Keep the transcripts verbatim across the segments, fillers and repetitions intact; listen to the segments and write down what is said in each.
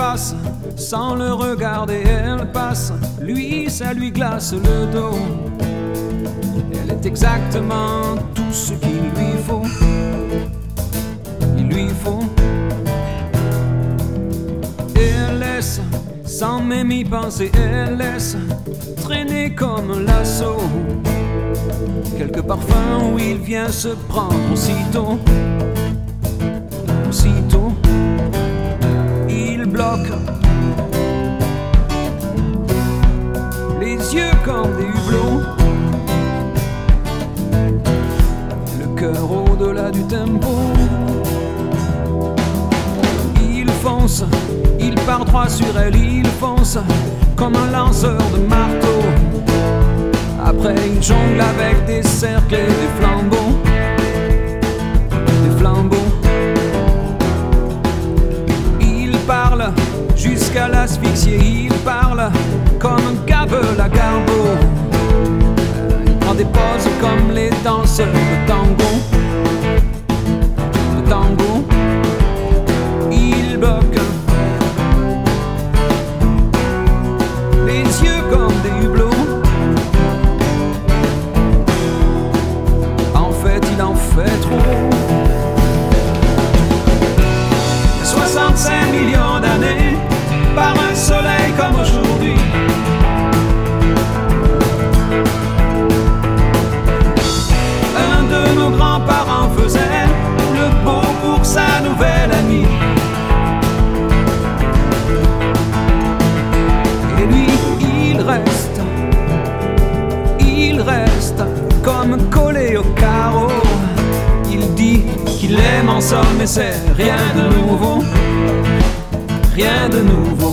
passe sans le regarder, elle passe, lui ça lui glace le dos. Elle est exactement tout ce qu'il lui faut. Il lui faut. Et elle laisse, sans même y penser, elle laisse traîner comme un lasso quelques parfums où il vient se prendre aussitôt. Aussitôt, il bloque les yeux comme des hublots, le cœur au-delà du tempo. Il fonce, il part droit sur elle, il fonce comme un lanceur de marteau. Après il jongle avec des cercles et des flambeaux. Des flambeaux. Il parle jusqu'à l'asphyxier, il parle comme un caveux à garbo. Il prend des poses comme les danseurs de tango. De tango. Il bloque les yeux comme des hublots. En fait, il en fait trop. soixante-cinq millions d'années par un soleil comme aujourd'hui. Un de nos grands-parents faisait le beau pour sa nouvelle amie. Et lui, il reste, il reste comme collé au carreau. Il dit qu'il aime en somme, mais c'est rien de nouveau, rien de nouveau.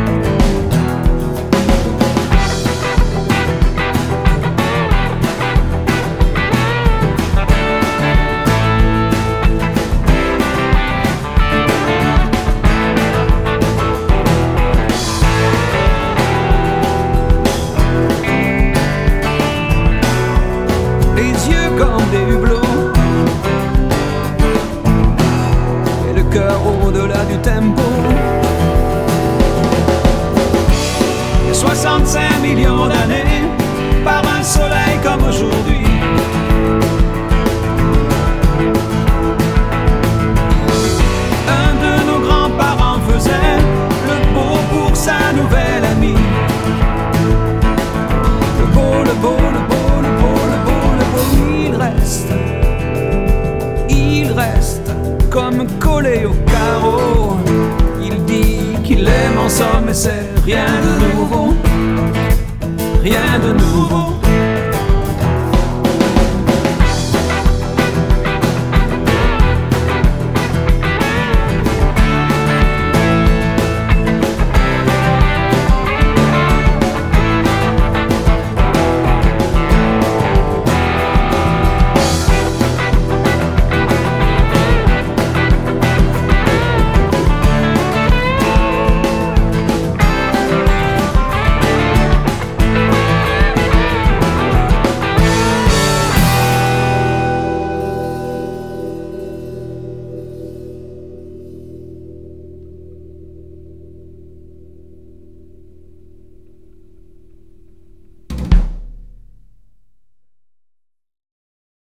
Les yeux comme des hublots, cœur au-delà du tempo. Et soixante-cinq millions d'années par un soleil comme aujourd'hui. Un de nos grands-parents faisait le beau pour sa nouvelle amie. Le beau, le beau, le beau, le beau, le beau, le beau. Il reste, il reste comme collé au carreau. Il dit qu'il aime en somme, mais c'est rien de nouveau, rien de nouveau.